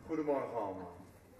Goedemorgen allemaal.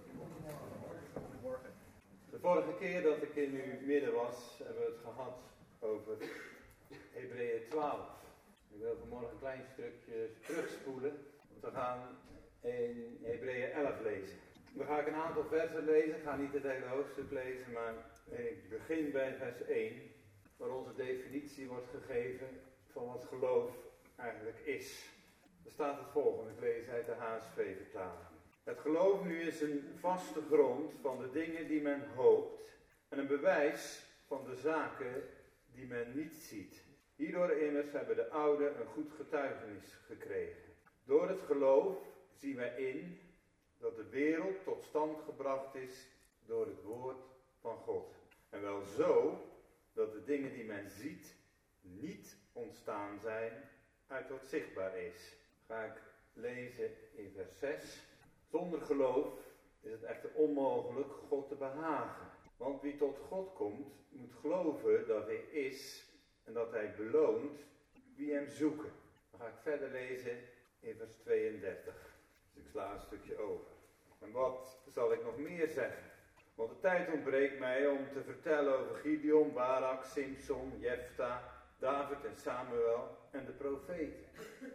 De vorige keer dat ik in uw midden was, hebben we het gehad over Hebreeën 12. Ik wil vanmorgen een klein stukje terugspoelen. Want we gaan in Hebreeën 11 lezen. Dan ga ik een aantal versen lezen. Ik ga niet het hele hoofdstuk lezen, maar ik begin bij vers 1. Waar onze definitie wordt gegeven van wat geloof eigenlijk is. Er staat het volgende, ik lees uit de HSV-vertaling. Het geloof nu is een vaste grond van de dingen die men hoopt en een bewijs van de zaken die men niet ziet. Hierdoor immers hebben de ouden een goed getuigenis gekregen. Door het geloof zien wij in dat de wereld tot stand gebracht is door het woord van God. En wel zo dat de dingen die men ziet niet ontstaan zijn uit wat zichtbaar is. Ga ik lezen in vers 6. Zonder geloof is het echter onmogelijk God te behagen. Want wie tot God komt, moet geloven dat hij is en dat hij beloont wie hem zoeken. Dan ga ik verder lezen in vers 32. Dus ik sla een stukje over. En wat zal ik nog meer zeggen? Want de tijd ontbreekt mij om te vertellen over Gideon, Barak, Simson, Jefta, David en Samuel en de profeten.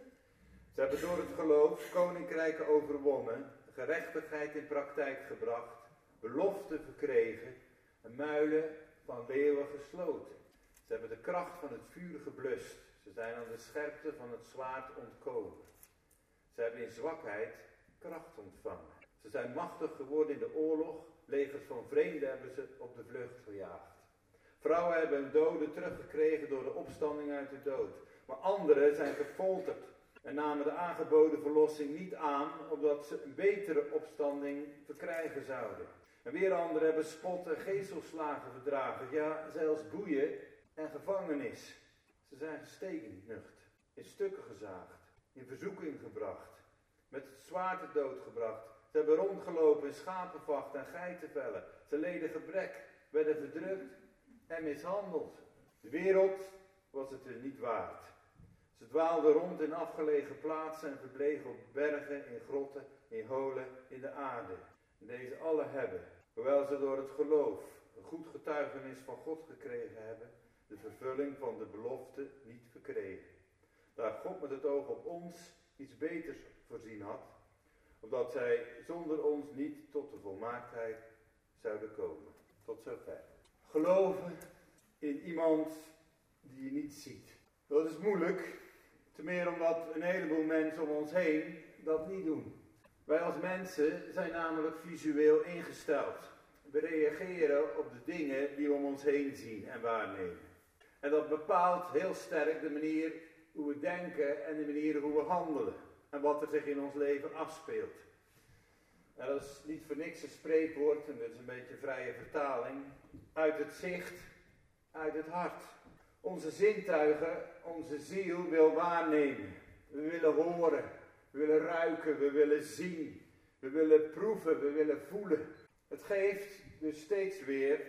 Ze hebben door het geloof koninkrijken overwonnen, gerechtigheid in praktijk gebracht, beloften verkregen en muilen van leeuwen gesloten. Ze hebben de kracht van het vuur geblust. Ze zijn aan de scherpte van het zwaard ontkomen. Ze hebben in zwakheid kracht ontvangen. Ze zijn machtig geworden in de oorlog. Legers van vreemden hebben ze op de vlucht gejaagd. Vrouwen hebben hun doden teruggekregen door de opstanding uit de dood. Maar anderen zijn gefolterd en namen de aangeboden verlossing niet aan, opdat ze een betere opstanding verkrijgen zouden. En weer anderen hebben spot en gezelslagen verdragen, ja, zelfs boeien en gevangenis. Ze zijn gestekenigd, in stukken gezaagd, in verzoeking gebracht, met het zwaard de dood gebracht. Ze hebben rondgelopen in schapenvacht en geitenvellen. Ze leden gebrek, werden verdrukt en mishandeld. De wereld was het er niet waard. Ze dwaalden rond in afgelegen plaatsen en verbleven op bergen, in grotten, in holen, in de aarde. En deze alle hebben, hoewel ze door het geloof een goed getuigenis van God gekregen hebben, de vervulling van de belofte niet verkregen. Daar God met het oog op ons iets beters voorzien had, opdat zij zonder ons niet tot de volmaaktheid zouden komen. Tot zover. Geloven in iemand die je niet ziet. Dat is moeilijk, te meer omdat een heleboel mensen om ons heen dat niet doen. Wij als mensen zijn namelijk visueel ingesteld. We reageren op de dingen die we om ons heen zien en waarnemen. En dat bepaalt heel sterk de manier hoe we denken en de manier hoe we handelen. En wat er zich in ons leven afspeelt. En dat is niet voor niks een spreekwoord, en dat is een beetje vrije vertaling. Uit het zicht, uit het hart. Onze zintuigen, onze ziel wil waarnemen. We willen horen, we willen ruiken, we willen zien. We willen proeven, we willen voelen. Het geeft dus steeds weer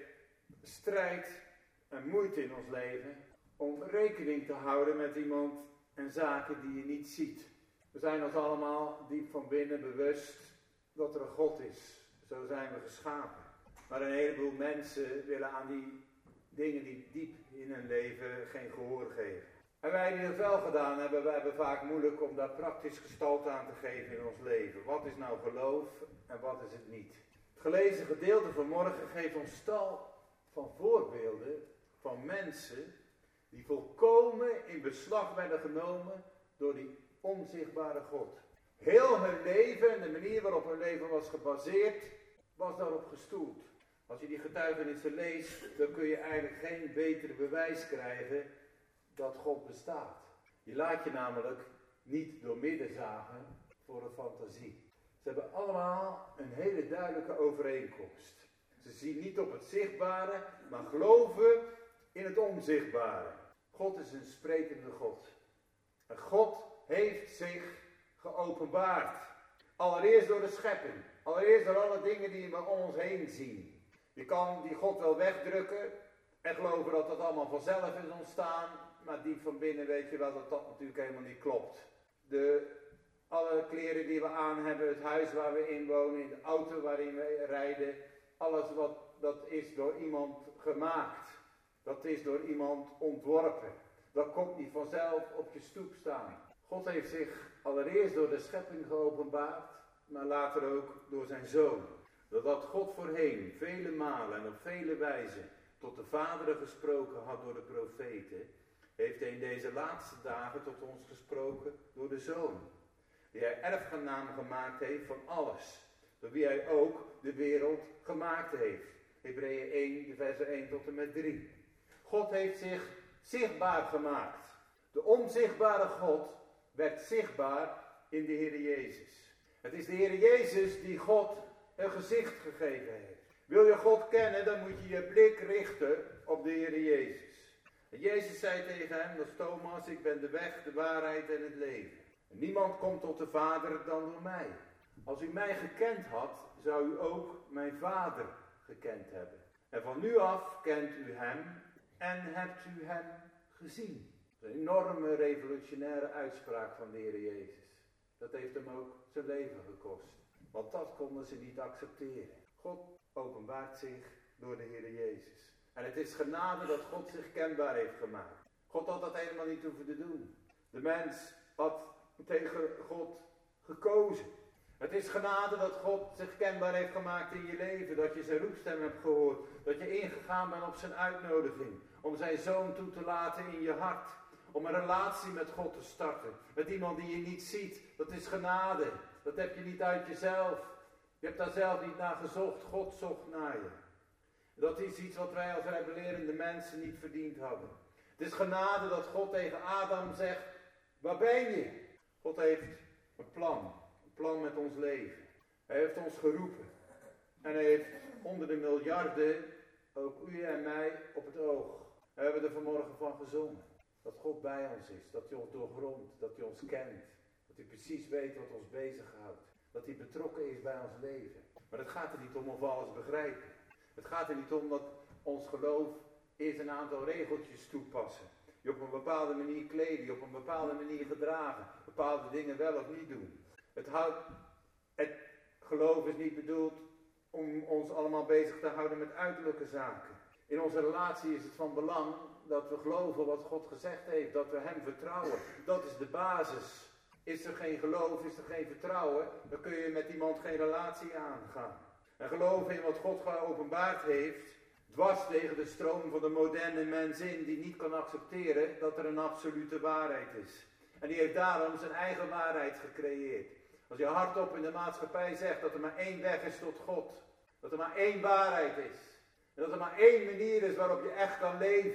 strijd en moeite in ons leven om rekening te houden met iemand en zaken die je niet ziet. We zijn ons allemaal diep van binnen bewust dat er een God is. Zo zijn we geschapen. Maar een heleboel mensen willen aan die dingen die diep in hun leven geen gehoor geven. En wij die het wel gedaan hebben, wij hebben vaak moeilijk om daar praktisch gestalte aan te geven in ons leven. Wat is nou geloof en wat is het niet? Het gelezen gedeelte van morgen geeft ons tal van voorbeelden van mensen die volkomen in beslag werden genomen door die onzichtbare God. Heel hun leven en de manier waarop hun leven was gebaseerd, was daarop gestoeld. Als je die getuigenissen leest, dan kun je eigenlijk geen betere bewijs krijgen dat God bestaat. Je laat je namelijk niet doormidden zagen voor een fantasie. Ze hebben allemaal een hele duidelijke overeenkomst. Ze zien niet op het zichtbare, maar geloven in het onzichtbare. God is een sprekende God. En God heeft zich geopenbaard. Allereerst door de schepping. Allereerst door alle dingen die we om ons heen zien. Je kan die God wel wegdrukken en geloven dat dat allemaal vanzelf is ontstaan. Maar diep van binnen weet je wel dat dat natuurlijk helemaal niet klopt. De Alle kleren die we aan hebben, het huis waar we in wonen, de auto waarin we rijden. Alles dat is door iemand gemaakt. Dat is door iemand ontworpen. Dat komt niet vanzelf op je stoep staan. God heeft zich allereerst door de schepping geopenbaard, maar later ook door zijn Zoon. Doordat God voorheen vele malen en op vele wijzen tot de vaderen gesproken had door de profeten, heeft hij in deze laatste dagen tot ons gesproken door de Zoon. Die hij erfgenaam gemaakt heeft van alles. Door wie hij ook de wereld gemaakt heeft. Hebreeën 1, de versen 1 tot en met 3. God heeft zich zichtbaar gemaakt. De onzichtbare God werd zichtbaar in de Heer Jezus. Het is de Heer Jezus die God een gezicht gegeven heeft. Wil je God kennen, dan moet je je blik richten op de Heer Jezus. En Jezus zei tegen hem, dat is Thomas, ik ben de weg, de waarheid en het leven. En niemand komt tot de Vader dan door mij. Als u mij gekend had, zou u ook mijn Vader gekend hebben. En van nu af kent u hem en hebt u hem gezien. Dat is een enorme revolutionaire uitspraak van de Heer Jezus. Dat heeft hem ook zijn leven gekost. Want dat konden ze niet accepteren. God openbaart zich door de Heer Jezus. En het is genade dat God zich kenbaar heeft gemaakt. God had dat helemaal niet hoeven te doen. De mens had tegen God gekozen. Het is genade dat God zich kenbaar heeft gemaakt in je leven. Dat je zijn roepstem hebt gehoord. Dat je ingegaan bent op zijn uitnodiging. Om zijn Zoon toe te laten in je hart. Om een relatie met God te starten. Met iemand die je niet ziet. Dat is genade. Dat heb je niet uit jezelf. Je hebt daar zelf niet naar gezocht. God zocht naar je. Dat is iets wat wij als rebellerende mensen niet verdiend hadden. Het is genade dat God tegen Adam zegt, waar ben je? God heeft een plan met ons leven. Hij heeft ons geroepen. En hij heeft onder de miljarden ook u en mij op het oog. We hebben er vanmorgen van gezongen. Dat God bij ons is, dat hij ons doorgrondt, dat hij ons kent. Dat hij precies weet wat ons bezighoudt. Dat hij betrokken is bij ons leven. Maar het gaat er niet om of we alles begrijpen. Het gaat er niet om dat ons geloof eerst een aantal regeltjes toepassen. Je op een bepaalde manier kleden, je op een bepaalde manier gedragen. Bepaalde dingen wel of niet doen. Het geloof is niet bedoeld om ons allemaal bezig te houden met uiterlijke zaken. In onze relatie is het van belang dat we geloven wat God gezegd heeft. Dat we hem vertrouwen. Dat is de basis. Is er geen geloof, is er geen vertrouwen, dan kun je met iemand geen relatie aangaan. En geloven in wat God geopenbaard heeft, dwars tegen de stroom van de moderne mens in, die niet kan accepteren dat er een absolute waarheid is. En die heeft daarom zijn eigen waarheid gecreëerd. Als je hardop in de maatschappij zegt dat er maar één weg is tot God, dat er maar één waarheid is, en dat er maar één manier is waarop je echt kan leven,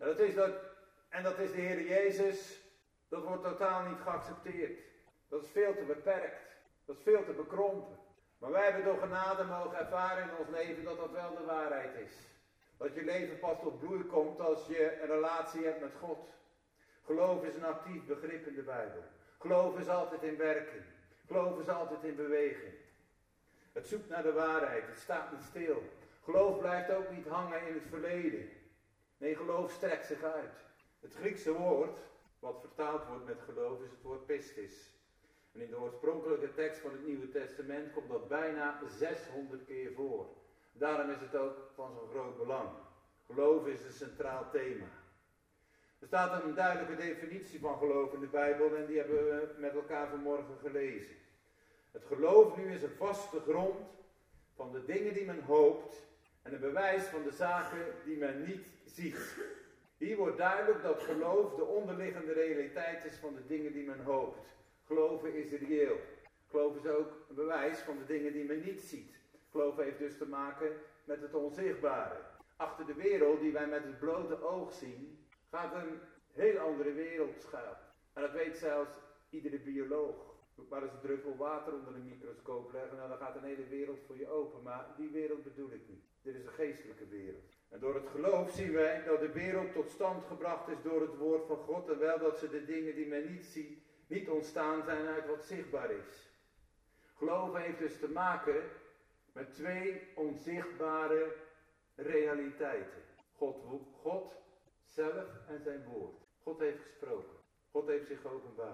en dat is de Heer Jezus, dat wordt totaal niet geaccepteerd. Dat is veel te beperkt. Dat is veel te bekrompen. Maar wij hebben door genade mogen ervaren in ons leven dat dat wel de waarheid is. Dat je leven pas tot bloei komt als je een relatie hebt met God. Geloof is een actief begrip in de Bijbel. Geloof is altijd in werking. Geloof is altijd in beweging. Het zoekt naar de waarheid. Het staat niet stil. Geloof blijft ook niet hangen in het verleden. Nee, geloof strekt zich uit. Het Griekse woord, wat vertaald wordt met geloof, is het woord pistis. En in de oorspronkelijke tekst van het Nieuwe Testament komt dat bijna 600 keer voor. Daarom is het ook van zo'n groot belang. Geloof is een centraal thema. Er staat een duidelijke definitie van geloof in de Bijbel en die hebben we met elkaar vanmorgen gelezen. Het geloof nu is een vaste grond van de dingen die men hoopt en een bewijs van de zaken die men niet ziet. Hier wordt duidelijk dat geloof de onderliggende realiteit is van de dingen die men hoopt. Geloven is reëel. Geloof is ook een bewijs van de dingen die men niet ziet. Geloof heeft dus te maken met het onzichtbare. Achter de wereld die wij met het blote oog zien, gaat een heel andere wereld schuil. En dat weet zelfs iedere bioloog. Doe maar eens een druppel water onder een microscoop leggen, nou dan gaat een hele wereld voor je open. Maar die wereld bedoel ik niet. Dit is een geestelijke wereld. En door het geloof zien wij dat de wereld tot stand gebracht is door het woord van God. En wel dat ze de dingen die men niet ziet, niet ontstaan zijn uit wat zichtbaar is. Geloven heeft dus te maken met twee onzichtbare realiteiten. God zelf en zijn woord. God heeft gesproken. God heeft zich geopenbaard.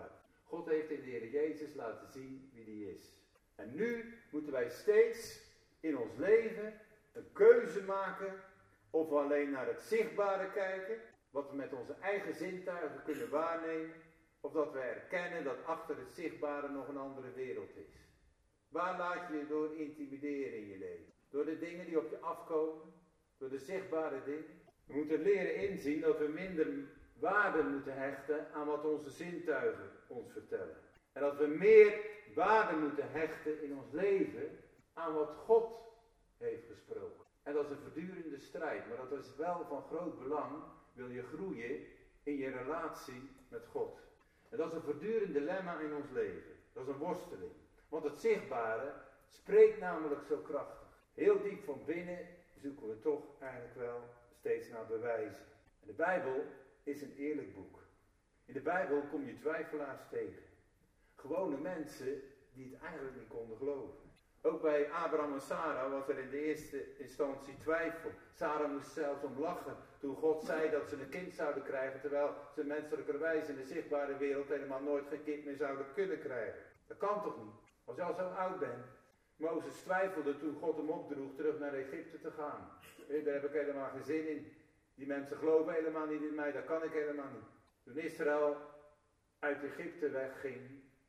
God heeft in de Heer Jezus laten zien wie die is. En nu moeten wij steeds in ons leven een keuze maken of we alleen naar het zichtbare kijken, wat we met onze eigen zintuigen kunnen waarnemen, of dat we erkennen dat achter het zichtbare nog een andere wereld is. Waar laat je je door intimideren in je leven? Door de dingen die op je afkomen, door de zichtbare dingen. We moeten leren inzien dat we minder waarde moeten hechten aan wat onze zintuigen ons vertellen. En dat we meer waarde moeten hechten in ons leven aan wat God heeft gesproken. En dat is een voortdurende strijd, maar dat is wel van groot belang, wil je groeien in je relatie met God. En dat is een voortdurend dilemma in ons leven. Dat is een worsteling. Want het zichtbare spreekt namelijk zo krachtig. Heel diep van binnen zoeken we toch eigenlijk wel steeds naar bewijzen. En de Bijbel is een eerlijk boek. In de Bijbel kom je twijfelaars tegen. Gewone mensen die het eigenlijk niet konden geloven. Ook bij Abraham en Sarah was er in de eerste instantie twijfel. Sarah moest zelfs om lachen toen God zei dat ze een kind zouden krijgen, terwijl ze menselijkerwijs in de zichtbare wereld helemaal nooit geen kind meer zouden kunnen krijgen. Dat kan toch niet? Als je al zo oud bent. Mozes twijfelde toen God hem opdroeg terug naar Egypte te gaan. Daar heb ik helemaal geen zin in. Die mensen geloven helemaal niet in mij, dat kan ik helemaal niet. Toen Israël uit Egypte wegging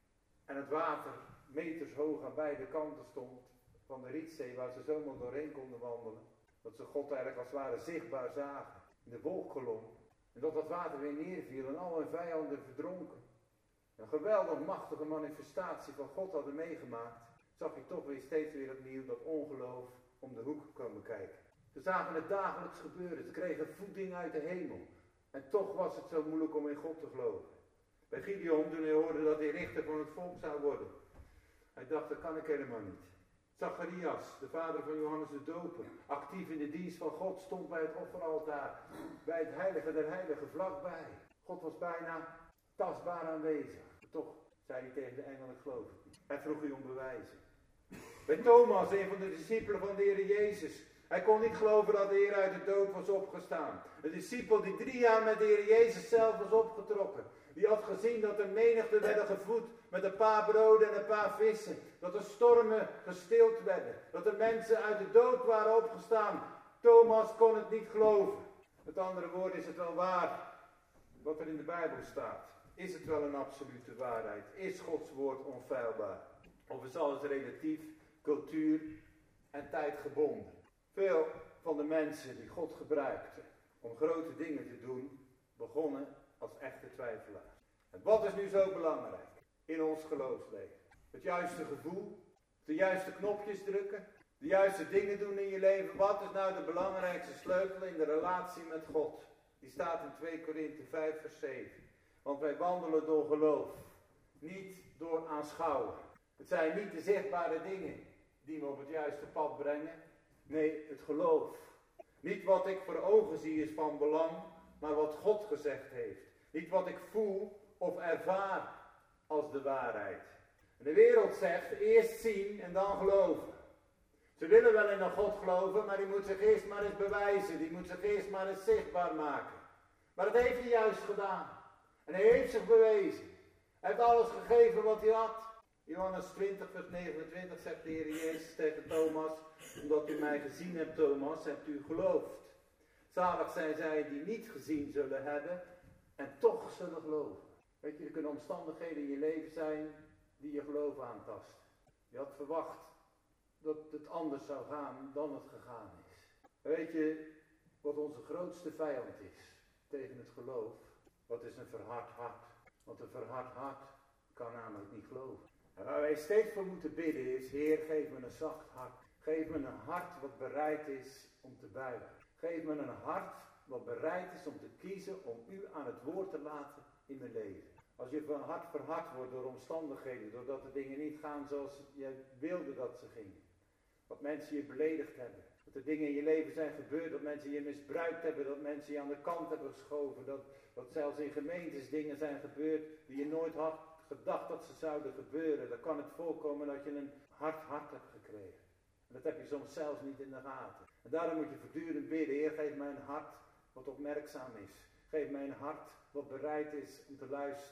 en het water meters hoog aan beide kanten stond van de Rietzee, waar ze zomaar doorheen konden wandelen, dat ze God eigenlijk als het ware zichtbaar zagen, in de wolkkolom, en dat water weer neerviel en al hun vijanden verdronken. Een geweldig machtige manifestatie van God hadden meegemaakt, zag je toch weer steeds weer opnieuw dat ongeloof om de hoek komen kijken. Ze zagen het dagelijks gebeuren, ze kregen voeding uit de hemel. En toch was het zo moeilijk om in God te geloven. Bij Gideon, toen hij hoorde dat hij richter van het volk zou worden. Hij dacht, dat kan ik helemaal niet. Zacharias, de vader van Johannes de Doper, actief in de dienst van God, stond bij het offeraltaar. Bij het heilige der heiligen, vlakbij. God was bijna tastbaar aanwezig. Toch zei hij tegen de engel, ik geloof het niet. Hij vroeg u om bewijzen. Bij Thomas, een van de discipelen van de Heer Jezus. Hij kon niet geloven dat de Heer uit de dood was opgestaan. Een discipel die 3 jaar met de Heer Jezus zelf was opgetrokken. Die had gezien dat er menigte werden gevoed met een paar broden en een paar vissen. Dat er stormen gestild werden. Dat er mensen uit de dood waren opgestaan. Thomas kon het niet geloven. Met andere woorden, is het wel waar wat er in de Bijbel staat? Is het wel een absolute waarheid? Is Gods woord onfeilbaar? Of is alles relatief, cultuur en tijd gebonden? Veel van de mensen die God gebruikte om grote dingen te doen, begonnen als echte twijfelaars. En wat is nu zo belangrijk in ons geloofsleven? Het juiste gevoel, de juiste knopjes drukken, de juiste dingen doen in je leven. Wat is nou de belangrijkste sleutel in de relatie met God? Die staat in 2 Korinthe 5 vers 7. Want wij wandelen door geloof, niet door aanschouwen. Het zijn niet de zichtbare dingen die me op het juiste pad brengen. Nee, het geloof. Niet wat ik voor ogen zie is van belang, maar wat God gezegd heeft. Niet wat ik voel of ervaar als de waarheid. En de wereld zegt eerst zien en dan geloven. Ze willen wel in een God geloven, maar die moet zich eerst maar eens bewijzen. Die moet zich eerst maar eens zichtbaar maken. Maar dat heeft hij juist gedaan. En hij heeft zich bewezen. Hij heeft alles gegeven wat hij had. Johannes 20 vers 29 zegt de Heer Jezus tegen Thomas: omdat u mij gezien hebt, Thomas, hebt u geloofd. Zalig zijn zij die niet gezien zullen hebben en toch zullen geloven. Weet je, er kunnen omstandigheden in je leven zijn die je geloof aantasten. Je had verwacht dat het anders zou gaan dan het gegaan is. Weet je wat onze grootste vijand is tegen het geloof? Wat is een verhard hart? Want een verhard hart kan namelijk niet geloven. En waar wij steeds voor moeten bidden is: Heer, geef me een zacht hart. Geef me een hart wat bereid is om te buigen. Geef me een hart wat bereid is om te kiezen om u aan het woord te laten in mijn leven. Als je van hart verhard wordt door omstandigheden, doordat de dingen niet gaan zoals je wilde dat ze gingen. Dat mensen je beledigd hebben. Dat er dingen in je leven zijn gebeurd, dat mensen je misbruikt hebben, dat mensen je aan de kant hebben geschoven. Dat zelfs in gemeentes dingen zijn gebeurd die je nooit had gedacht dat ze zouden gebeuren. Dan kan het voorkomen dat je een hard hart hebt gekregen. En dat heb je soms zelfs niet in de gaten. En daarom moet je voortdurend bidden: Heer, geef mij een hart wat opmerkzaam is. Geef mij een hart wat bereid is om te luisteren.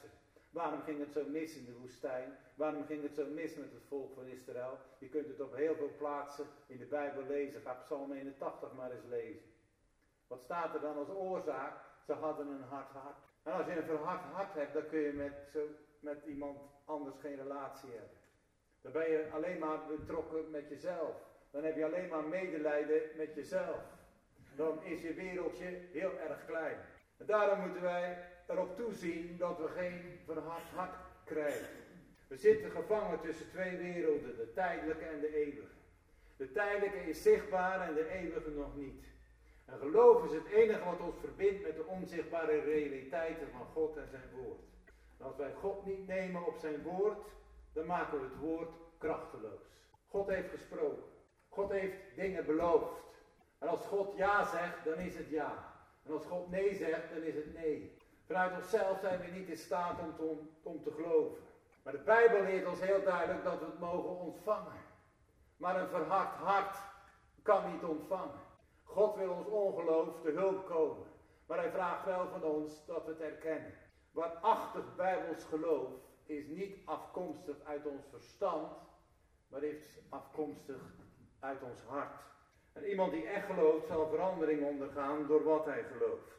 Waarom ging het zo mis in de woestijn? Waarom ging het zo mis met het volk van Israël? Je kunt het op heel veel plaatsen in de Bijbel lezen. Ga Psalm 81 maar eens lezen. Wat staat er dan als oorzaak? Ze hadden een hard hart. En als je een verhard hart hebt, dan kun je met iemand anders geen relatie hebben. Dan ben je alleen maar betrokken met jezelf. Dan heb je alleen maar medelijden met jezelf. Dan is je wereldje heel erg klein. En daarom moeten wij erop toezien dat we geen verhard hart krijgen. We zitten gevangen tussen twee werelden, de tijdelijke en de eeuwige. De tijdelijke is zichtbaar en de eeuwige nog niet. En geloof is het enige wat ons verbindt met de onzichtbare realiteiten van God en zijn woord. En als wij God niet nemen op zijn woord, dan maken we het woord krachteloos. God heeft gesproken. God heeft dingen beloofd. En als God ja zegt, dan is het ja. En als God nee zegt, dan is het nee. Vanuit onszelf zijn we niet in staat om te geloven. Maar de Bijbel leert ons heel duidelijk dat we het mogen ontvangen. Maar een verhard hart kan niet ontvangen. God wil ons ongeloof te hulp komen. Maar hij vraagt wel van ons dat we het erkennen. Waarachtig Bijbels geloof is niet afkomstig uit ons verstand, maar is afkomstig uit ons hart. En iemand die echt gelooft zal verandering ondergaan door wat hij gelooft.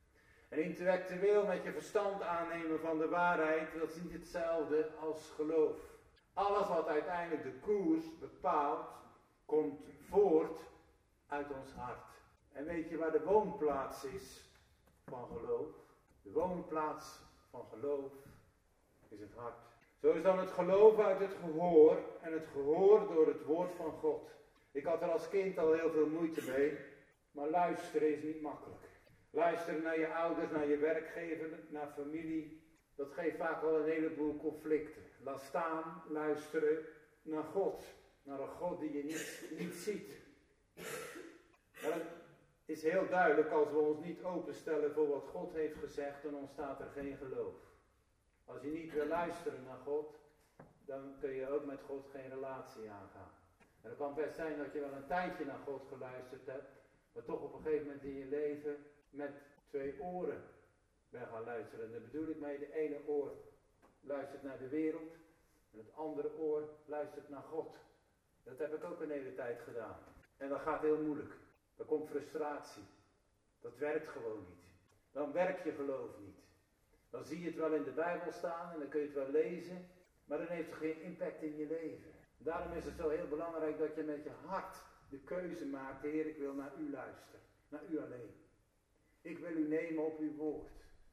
En intellectueel met je verstand aannemen van de waarheid, dat is niet hetzelfde als geloof. Alles wat uiteindelijk de koers bepaalt, komt voort uit ons hart. En weet je waar de woonplaats is van geloof? De woonplaats van geloof is het hart. Zo is dan het geloof uit het gehoor en het gehoor door het woord van God. Ik had er als kind al heel veel moeite mee, maar luisteren is niet makkelijk. Luisteren naar je ouders, naar je werkgever, naar familie, dat geeft vaak wel een heleboel conflicten. Laat staan, luisteren naar God, naar een God die je niet ziet. Maar het is heel duidelijk, als we ons niet openstellen voor wat God heeft gezegd, dan ontstaat er geen geloof. Als je niet wil luisteren naar God, dan kun je ook met God geen relatie aangaan. En het kan best zijn dat je wel een tijdje naar God geluisterd hebt, maar toch op een gegeven moment in je leven met twee oren bent gaan luisteren. En daar bedoel ik mee, de ene oor luistert naar de wereld en het andere oor luistert naar God. Dat heb ik ook een hele tijd gedaan. En dat gaat heel moeilijk. Dan komt frustratie. Dat werkt gewoon niet. Dan werkt je geloof niet. Dan zie je het wel in de Bijbel staan en dan kun je het wel lezen, maar dan heeft het geen impact in je leven. Daarom is het zo heel belangrijk dat je met je hart de keuze maakt. Heer, ik wil naar u luisteren. Naar u alleen. Ik wil u nemen op uw woord.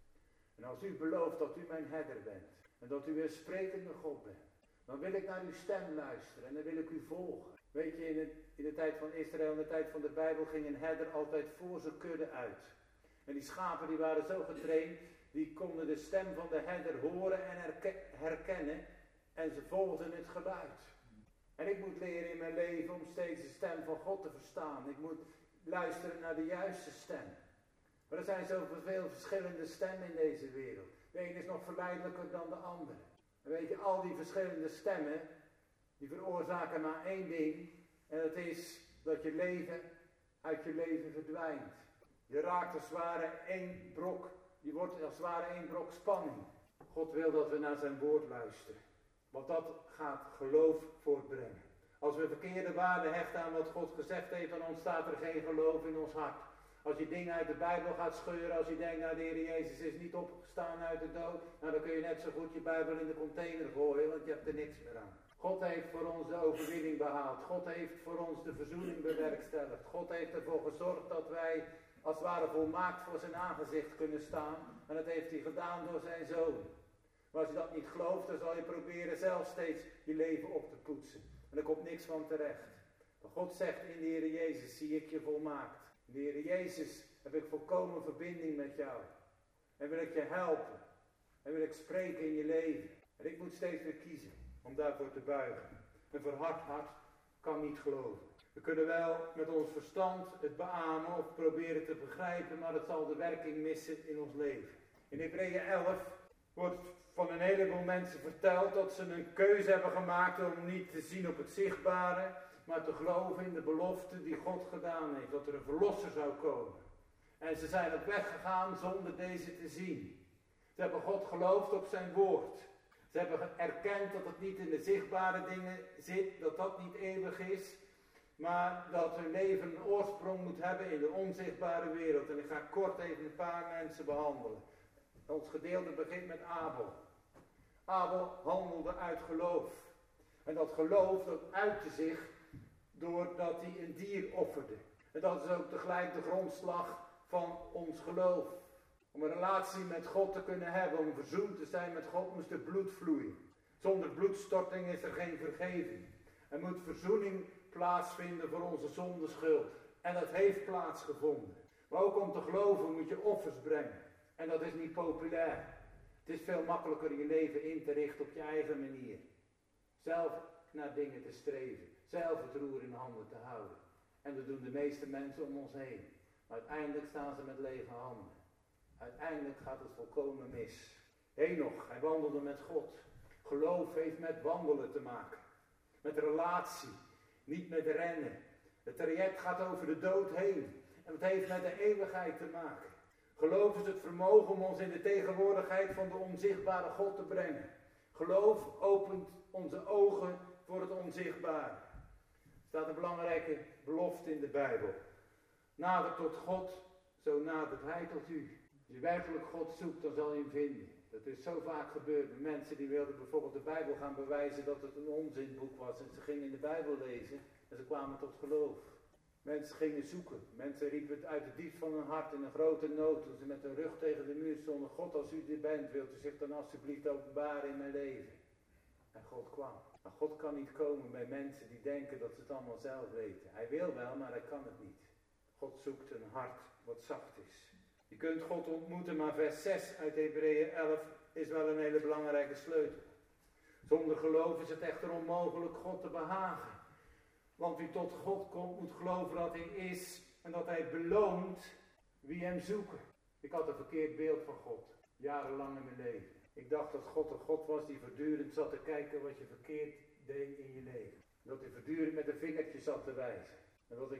En als u belooft dat u mijn herder bent. En dat u een sprekende God bent. Dan wil ik naar uw stem luisteren. En dan wil ik u volgen. Weet je, in de tijd van Israël, in de tijd van de Bijbel, ging een herder altijd voor zijn kudde uit. En die schapen die waren zo getraind. Die konden de stem van de herder horen en herkennen. En ze volgden het geluid. En ik moet leren in mijn leven om steeds de stem van God te verstaan. Ik moet luisteren naar de juiste stem. Maar er zijn zoveel verschillende stemmen in deze wereld. De ene is nog verleidelijker dan de andere. En weet je, al die verschillende stemmen, die veroorzaken maar één ding. En dat is dat je leven uit je leven verdwijnt. Je raakt als het ware één brok, je wordt als het ware één brok spanning. God wil dat we naar zijn woord luisteren. Want dat gaat geloof voortbrengen. Als we verkeerde waarde hechten aan wat God gezegd heeft, dan ontstaat er geen geloof in ons hart. Als je dingen uit de Bijbel gaat scheuren, als je denkt, nou de Heer Jezus is niet opgestaan uit de dood, nou dan kun je net zo goed je Bijbel in de container gooien, want je hebt er niks meer aan. God heeft voor ons de overwinning behaald. God heeft voor ons de verzoening bewerkstelligd. God heeft ervoor gezorgd dat wij als het ware volmaakt voor zijn aangezicht kunnen staan. En dat heeft hij gedaan door zijn Zoon. Maar als je dat niet gelooft, dan zal je proberen zelf steeds je leven op te poetsen. En er komt niks van terecht. Maar God zegt in de Heer Jezus, zie ik je volmaakt. In de Heer Jezus heb ik volkomen verbinding met jou. En wil ik je helpen. En wil ik spreken in je leven. En ik moet steeds weer kiezen om daarvoor te buigen. Een verhard hart kan niet geloven. We kunnen wel met ons verstand het beamen of proberen te begrijpen, maar het zal de werking missen in ons leven. In Hebreeën 11 wordt van een heleboel mensen verteld dat ze een keuze hebben gemaakt om niet te zien op het zichtbare, maar te geloven in de belofte die God gedaan heeft, dat er een verlosser zou komen. En ze zijn op weg gegaan zonder deze te zien. Ze hebben God geloofd op zijn woord. Ze hebben erkend dat het niet in de zichtbare dingen zit, dat dat niet eeuwig is, maar dat hun leven een oorsprong moet hebben in de onzichtbare wereld. En ik ga kort even een paar mensen behandelen. Ons gedeelte begint met Abel. Abel handelde uit geloof. En dat geloof, dat uitte zich doordat hij een dier offerde. En dat is ook tegelijk de grondslag van ons geloof. Om een relatie met God te kunnen hebben, om verzoend te zijn met God, moest er bloed vloeien. Zonder bloedstorting is er geen vergeving. Er moet verzoening plaatsvinden voor onze zondeschuld. En dat heeft plaatsgevonden. Maar ook om te geloven moet je offers brengen. En dat is niet populair. Het is veel makkelijker je leven in te richten op je eigen manier. Zelf naar dingen te streven. Zelf het roer in handen te houden. En dat doen de meeste mensen om ons heen. Maar uiteindelijk staan ze met lege handen. Uiteindelijk gaat het volkomen mis. Henoch, hij wandelde met God. Geloof heeft met wandelen te maken. Met relatie. Niet met rennen. Het traject gaat over de dood heen. En het heeft met de eeuwigheid te maken. Geloof is het vermogen om ons in de tegenwoordigheid van de onzichtbare God te brengen. Geloof opent onze ogen voor het onzichtbare. Er staat een belangrijke belofte in de Bijbel. Nader tot God, zo nadert hij tot u. Als je werkelijk God zoekt, dan zal je hem vinden. Dat is zo vaak gebeurd met mensen die wilden bijvoorbeeld de Bijbel gaan bewijzen dat het een onzinboek was. En ze gingen de Bijbel lezen en ze kwamen tot geloof. Mensen gingen zoeken. Mensen riepen het uit het diepst van hun hart in een grote nood. Toen ze met hun rug tegen de muur stonden. God, als u er bent, wilt u zich dan alsjeblieft openbaren in mijn leven. En God kwam. Maar God kan niet komen bij mensen die denken dat ze het allemaal zelf weten. Hij wil wel, maar hij kan het niet. God zoekt een hart wat zacht is. Je kunt God ontmoeten, maar vers 6 uit Hebreeën 11 is wel een hele belangrijke sleutel. Zonder geloof is het echter onmogelijk God te behagen. Want wie tot God komt, moet geloven dat hij is en dat hij beloont wie hem zoeken. Ik had een verkeerd beeld van God, jarenlang in mijn leven. Ik dacht dat God een God was die voortdurend zat te kijken wat je verkeerd deed in je leven. Dat hij voortdurend met een vingertje zat te wijzen. En dat ik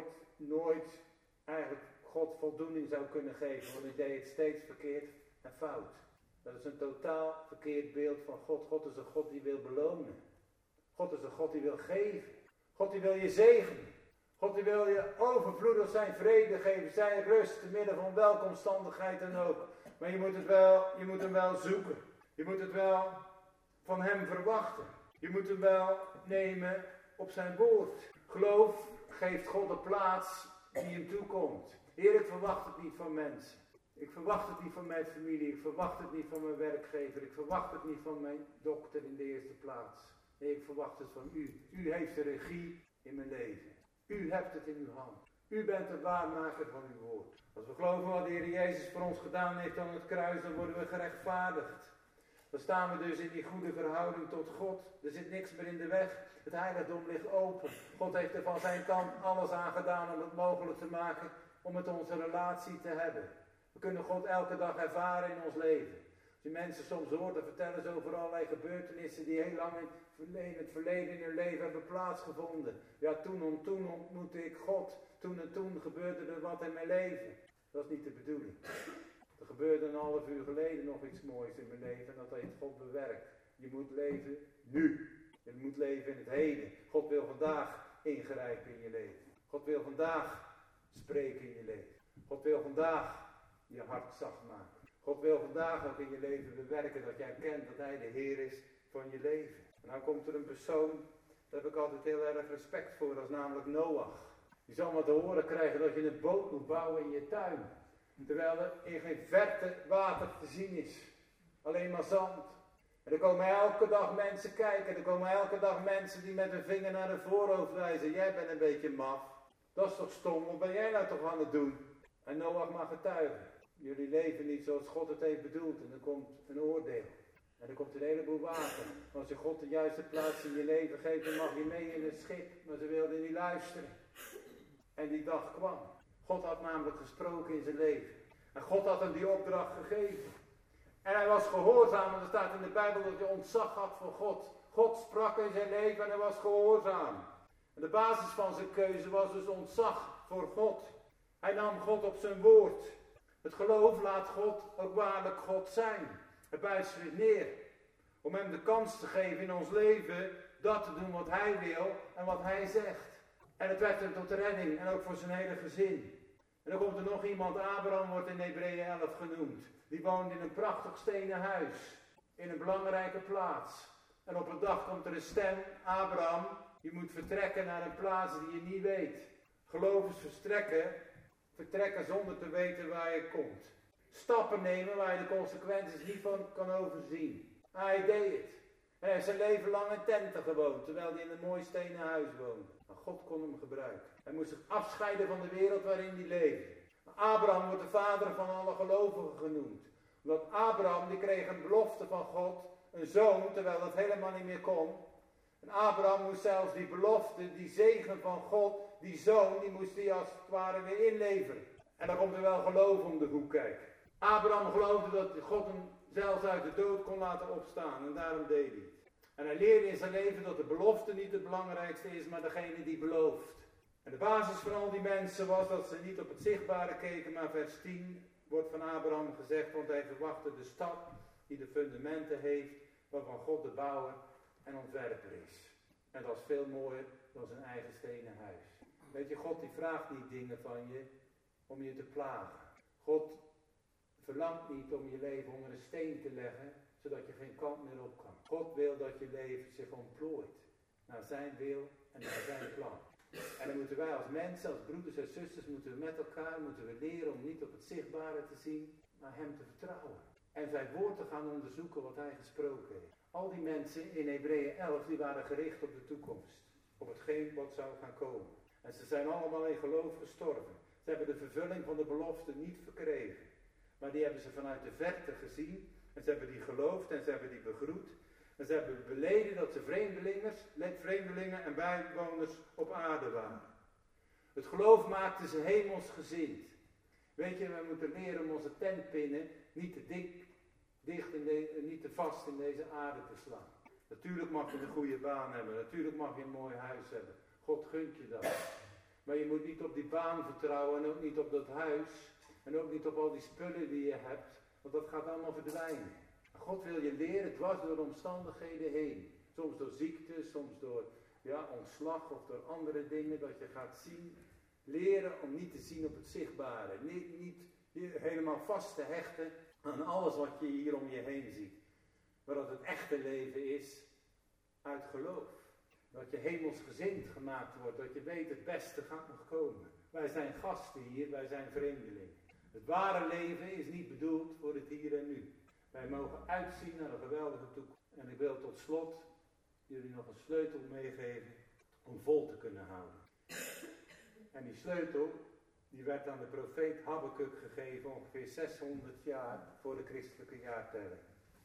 nooit eigenlijk God voldoening zou kunnen geven, want ik deed het steeds verkeerd en fout. Dat is een totaal verkeerd beeld van God. God is een God die wil belonen. God is een God die wil geven. God die wil je zegenen. God die wil je overvloedig zijn vrede geven, zijn rust, te midden van welke omstandigheid dan ook. Maar je moet hem wel zoeken. Je moet het wel van hem verwachten. Je moet hem wel nemen op zijn woord. Geloof geeft God de plaats die hem toekomt. Heer, ik verwacht het niet van mensen. Ik verwacht het niet van mijn familie. Ik verwacht het niet van mijn werkgever. Ik verwacht het niet van mijn dokter in de eerste plaats. Nee, ik verwacht het van u. U heeft de regie in mijn leven. U hebt het in uw hand. U bent de waarmaker van uw woord. Als we geloven wat de Heer Jezus voor ons gedaan heeft aan het kruis, dan worden we gerechtvaardigd. Dan staan we dus in die goede verhouding tot God. Er zit niks meer in de weg. Het heiligdom ligt open. God heeft er van zijn kant alles aan gedaan om het mogelijk te maken om met onze relatie te hebben. We kunnen God elke dag ervaren in ons leven. Als je mensen soms hoort, dan vertellen ze over allerlei gebeurtenissen die heel lang in het verleden in hun leven hebben plaatsgevonden. Ja, toen ontmoette ik God. Toen en toen gebeurde er wat in mijn leven. Dat is niet de bedoeling. Er gebeurde een half uur geleden nog iets moois in mijn leven en dat heeft God bewerkt. Je moet leven nu. Je moet leven in het heden. God wil vandaag ingrijpen in je leven. God wil vandaag spreken in je leven. God wil vandaag je hart zacht maken. God wil vandaag ook in je leven bewerken dat jij kent dat hij de Heer is van je leven. En dan komt er een persoon, daar heb ik altijd heel erg respect voor, dat is namelijk Noach. Die zal maar te horen krijgen dat je een boot moet bouwen in je tuin. Terwijl er in geen verte water te zien is. Alleen maar zand. En er komen elke dag mensen kijken. Er komen elke dag mensen die met hun vinger naar de voorhoofd wijzen. Jij bent een beetje maf. Dat is toch stom, wat ben jij nou toch aan het doen? En Noach mag getuigen. Jullie leven niet zoals God het heeft bedoeld. En er komt een oordeel. En er komt een heleboel water. Maar als je God de juiste plaats in je leven geeft, dan mag je mee in het schip. Maar ze wilden niet luisteren. En die dag kwam. God had namelijk gesproken in zijn leven. En God had hem die opdracht gegeven. En hij was gehoorzaam, want er staat in de Bijbel dat hij ontzag had voor God. God sprak in zijn leven en hij was gehoorzaam. En de basis van zijn keuze was dus ontzag voor God. Hij nam God op zijn woord. Het geloof laat God ook waarlijk God zijn. Het buigt zich neer. Om hem de kans te geven in ons leven dat te doen wat hij wil en wat hij zegt. En het werd hem tot redding en ook voor zijn hele gezin. En dan komt er nog iemand, Abraham wordt in Hebreeën 11 genoemd. Die woont in een prachtig stenen huis. In een belangrijke plaats. En op een dag komt er een stem, Abraham, je moet vertrekken naar een plaats die je niet weet. Geloof is vertrekken zonder te weten waar je komt. Stappen nemen waar je de consequenties niet van kan overzien. Hij deed het. Hij heeft zijn leven lang in tenten gewoond, terwijl hij in een mooi stenen huis woonde. Maar God kon hem gebruiken. Hij moest zich afscheiden van de wereld waarin hij leefde. Abraham wordt de vader van alle gelovigen genoemd. Want Abraham die kreeg een belofte van God, een zoon, terwijl dat helemaal niet meer kon. En Abraham moest zelfs die belofte, die zegen van God, die zoon, die moest hij als het ware weer inleveren. En dan komt er wel geloof om de hoek kijken. Abraham geloofde dat God hem zelfs uit de dood kon laten opstaan en daarom deed hij het. En hij leerde in zijn leven dat de belofte niet het belangrijkste is, maar degene die belooft. En de basis van al die mensen was dat ze niet op het zichtbare keken, maar vers 10 wordt van Abraham gezegd, want hij verwachtte de stad die de fundamenten heeft, waarvan God de bouwer en ontwerper is. En dat is veel mooier dan zijn eigen stenen huis. Weet je, God die vraagt niet dingen van je om je te plagen. God verlangt niet om je leven onder een steen te leggen, zodat je geen kant meer op kan. God wil dat je leven zich ontplooit naar zijn wil en naar zijn plan. En dan moeten wij als mensen, als broeders en zusters, moeten we met elkaar leren om niet op het zichtbare te zien, maar hem te vertrouwen. En zijn woord te gaan onderzoeken wat hij gesproken heeft. Al die mensen in Hebreeën 11, die waren gericht op de toekomst. Op hetgeen wat zou gaan komen. En ze zijn allemaal in geloof gestorven. Ze hebben de vervulling van de belofte niet verkregen. Maar die hebben ze vanuit de verte gezien. En ze hebben die geloofd en ze hebben die begroet. En ze hebben beleden dat ze vreemdelingen en bijwoners op aarde waren. Het geloof maakte ze hemelsgezind. Weet je, we moeten leren om onze tentpinnen niet te dicht niet te vast in deze aarde te slaan. Natuurlijk mag je een goede baan hebben. Natuurlijk mag je een mooi huis hebben. God gunt je dat. Maar je moet niet op die baan vertrouwen en ook niet op dat huis. En ook niet op al die spullen die je hebt. Want dat gaat allemaal verdwijnen. God wil je leren dwars door de omstandigheden heen. Soms door ziekte, soms door ontslag of door andere dingen. Dat je gaat zien. Leren om niet te zien op het zichtbare. Niet helemaal vast te hechten aan alles wat je hier om je heen ziet. Maar dat het echte leven is uit geloof. Dat je hemelsgezind gemaakt wordt. Dat je weet het beste gaat nog komen. Wij zijn gasten hier, wij zijn vreemdelingen. Het ware leven is niet bedoeld voor het hier en nu. Wij mogen uitzien naar een geweldige toekomst. En ik wil tot slot jullie nog een sleutel meegeven om vol te kunnen houden. En die sleutel, die werd aan de profeet Habakuk gegeven ongeveer 600 jaar voor de christelijke jaartelling.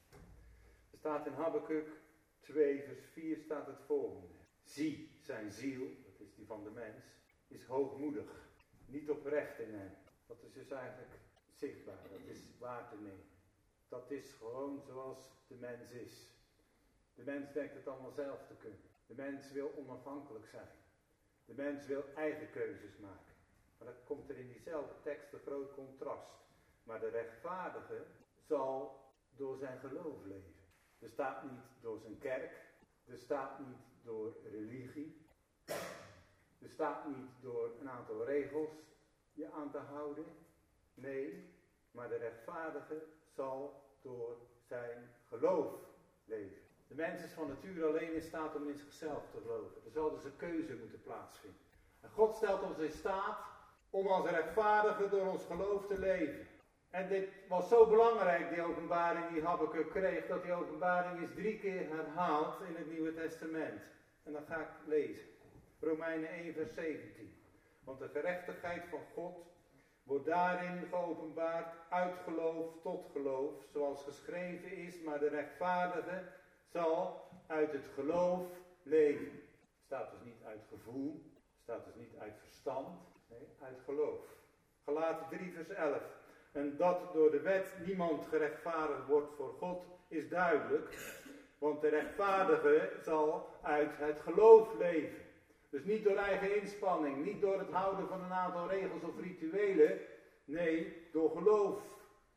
Er staat in Habakuk 2 vers 4 staat het volgende. Zie, zijn ziel, dat is die van de mens, is hoogmoedig, niet oprecht in hem. Dat is dus eigenlijk zichtbaar, dat is waar te nemen. Dat is gewoon zoals de mens is. De mens denkt het allemaal zelf te kunnen. De mens wil onafhankelijk zijn. De mens wil eigen keuzes maken. Maar dat komt er in diezelfde tekst een groot contrast. Maar de rechtvaardige zal door zijn geloof leven. Er staat niet door zijn kerk. Er staat niet door religie. Er staat niet door een aantal regels je aan te houden. Nee, maar de rechtvaardige zal door zijn geloof leven. De mens is van nature alleen in staat om in zichzelf te geloven. Er zal dus een keuze moeten plaatsvinden. En God stelt ons in staat om als rechtvaardige door ons geloof te leven. En dit was zo belangrijk, die openbaring die Habakuk kreeg, dat die openbaring is 3 keer herhaald in het Nieuwe Testament. En dan ga ik lezen. Romeinen 1 vers 17. Want de gerechtigheid van God wordt daarin geopenbaard uit geloof tot geloof, zoals geschreven is, maar de rechtvaardige zal uit het geloof leven. Het staat dus niet uit gevoel, het staat dus niet uit verstand, nee, uit geloof. Galaten 3 vers 11. En dat door de wet niemand gerechtvaardigd wordt voor God is duidelijk, want de rechtvaardige zal uit het geloof leven. Dus niet door eigen inspanning, niet door het houden van een aantal regels of rituelen. Nee, door geloof.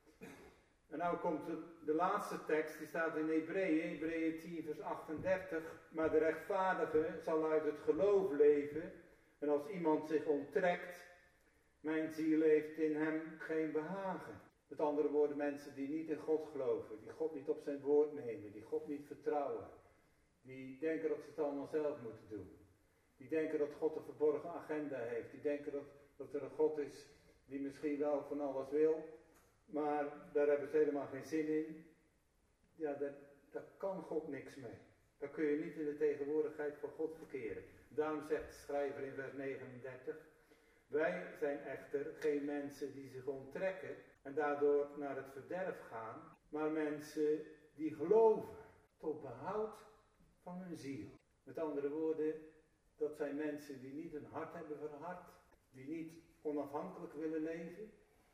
En nou komt de laatste tekst, die staat in Hebreeën 10 vers 38. Maar de rechtvaardige zal uit het geloof leven. En als iemand zich onttrekt, mijn ziel heeft in hem geen behagen. Met andere woorden, mensen die niet in God geloven, die God niet op zijn woord nemen, die God niet vertrouwen. Die denken dat ze het allemaal zelf moeten doen. Die denken dat God een verborgen agenda heeft. Die denken dat er een God is die misschien wel van alles wil, maar daar hebben ze helemaal geen zin in. Ja, daar kan God niks mee. Daar kun je niet in de tegenwoordigheid van God verkeren. Daarom zegt de schrijver in vers 39, wij zijn echter geen mensen die zich onttrekken en daardoor naar het verderf gaan, maar mensen die geloven tot behoud van hun ziel. Met andere woorden, dat zijn mensen die niet hun hart hebben verhard, die niet onafhankelijk willen leven,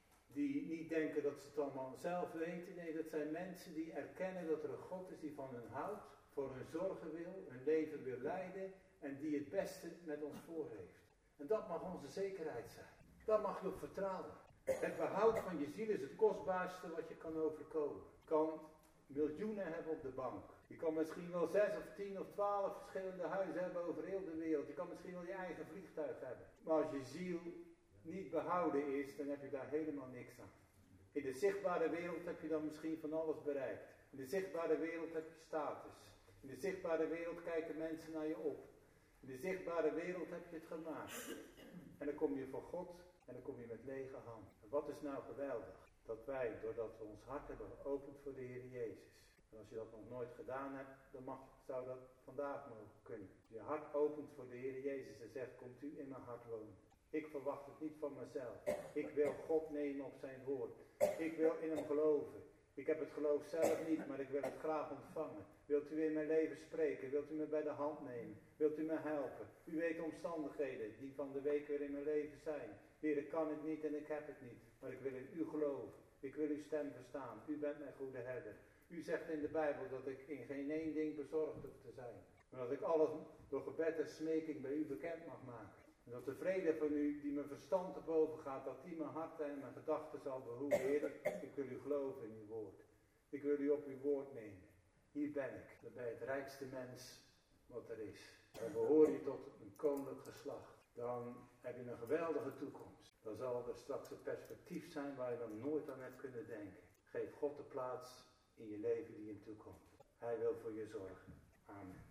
die niet denken dat ze het allemaal zelf weten. Nee, dat zijn mensen die erkennen dat er een God is die van hen houdt, voor hun zorgen wil, hun leven wil leiden en die het beste met ons voor heeft. En dat mag onze zekerheid zijn. Daar mag je op vertrouwen. Het behoud van je ziel is het kostbaarste wat je kan overkomen. Je kan miljoenen hebben op de bank. Je kan misschien wel 6 of 10 of 12 verschillende huizen hebben over heel de wereld. Je kan misschien wel je eigen vliegtuig hebben. Maar als je ziel niet behouden is, dan heb je daar helemaal niks aan. In de zichtbare wereld heb je dan misschien van alles bereikt. In de zichtbare wereld heb je status. In de zichtbare wereld kijken mensen naar je op. In de zichtbare wereld heb je het gemaakt. En dan kom je voor God en dan kom je met lege hand. En wat is nou geweldig? Dat wij, doordat we ons hart hebben geopend voor de Heer Jezus. En als je dat nog nooit gedaan hebt, dan zou dat vandaag mogen kunnen. Als je je hart opent voor de Heer Jezus en zegt, komt u in mijn hart wonen. Ik verwacht het niet van mezelf. Ik wil God nemen op zijn woord. Ik wil in hem geloven. Ik heb het geloof zelf niet, maar ik wil het graag ontvangen. Wilt u in mijn leven spreken? Wilt u me bij de hand nemen? Wilt u me helpen? U weet de omstandigheden die van de week weer in mijn leven zijn. Heer, ik kan het niet en ik heb het niet. Maar ik wil in u geloven. Ik wil uw stem verstaan. U bent mijn goede herder. U zegt in de Bijbel dat ik in geen één ding bezorgd hoef te zijn. Maar dat ik alles door gebed en smeking bij u bekend mag maken. En dat de vrede van u, die mijn verstand te boven gaat, dat die mijn hart en mijn gedachten zal behoeden. Heer, ik wil u geloven in uw woord. Ik wil u op uw woord nemen. Hier ben ik. Dan ben je het rijkste mens wat er is. Dan behoor je tot een koninklijk geslacht. Dan heb je een geweldige toekomst. Dan zal er straks een perspectief zijn waar je dan nooit aan hebt kunnen denken. Geef God de plaats in je leven die hem toekomt. Hij wil voor je zorgen. Amen.